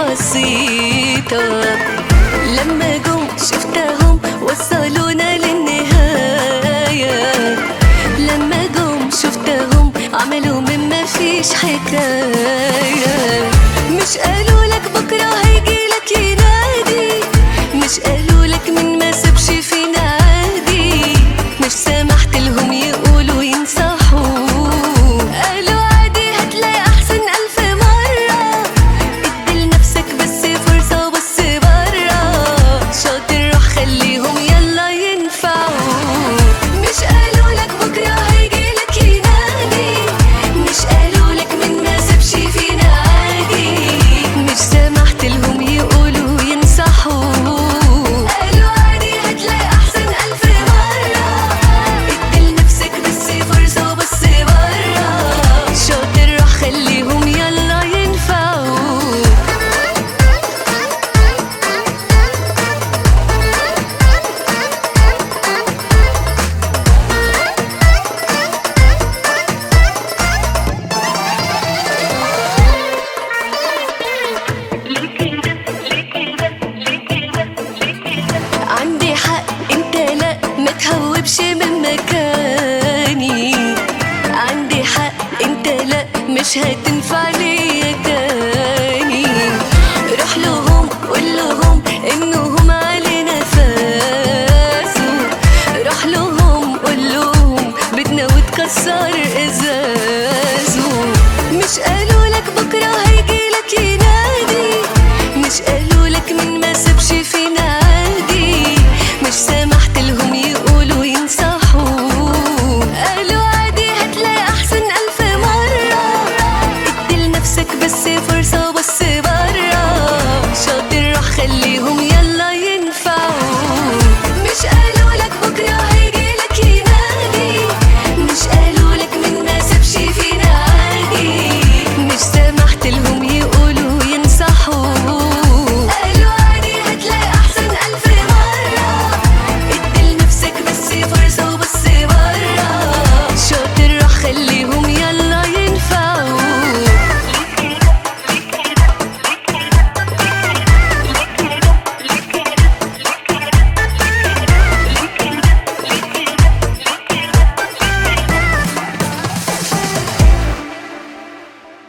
بسيطة. لما جم شفتهم وصلونا للنهاية، لما جم شفتهم عملوا من ما فيش حكاية. مش قالوا لك بكرة هيجيلك ينادي، مش قالوا لك من ما سابش فينا عادي، مش سمحت لهم يقولوا ينصحوا، قالوا عادي هتلاقي أحسن ألف مرة، ادي لنفسك بس فرصة وبص برا، شاطر روح خليهم يلا ينفعوا. مش قالوا لك بكرة هيجيلك ينادي، مش قالوا لك من ما سابش فينا عادي، مش سمحت لهم يقولوا ينصحوا، قالوا عادي هتلاقي أحسن ألف مرة، ادي لنفسك بس فرصة وبص برا، شاطر روح خليهم يلا ينفعوا. عندي حق انت لا ما تهوبش من مكاني، عندي حق انت لا مش هتنفع ليا تاني، روح لهم قول لهم انهم علينا فاسوا، روح لهم قول لهم بدنا وتكسر